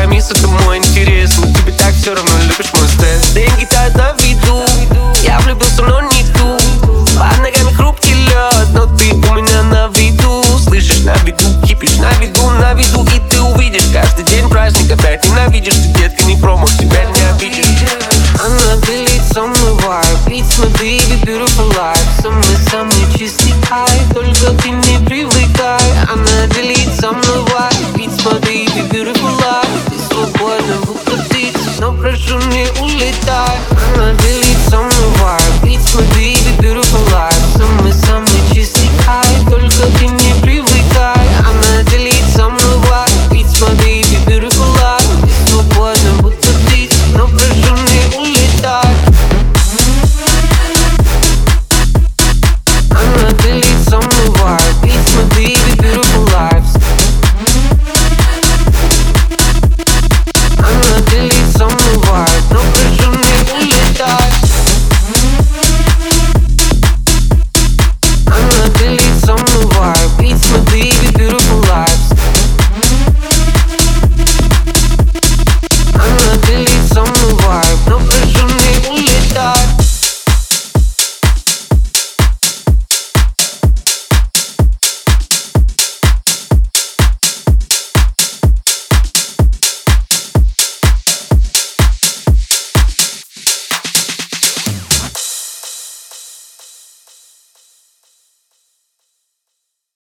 компромисс, это мой интерес. Но тебе так все равно, любишь мой стресс. Деньги тают на виду, я влюбился, но не тут. Под ногами хрупкий лед, но ты у меня на виду. Слышишь, на виду, кипишь, на виду, на виду. И ты увидишь, каждый день праздник опять ненавидишь. Ты, детка, не промах, тебя не обидишь. Она делит со мной vibe, it's my baby, beautiful life. Самый чистый хай, только ты не привыкай. Она делит со мной vibe, it's my baby, beautiful life. Ты свободна, будто птица, но прошу, не улетай. Она делит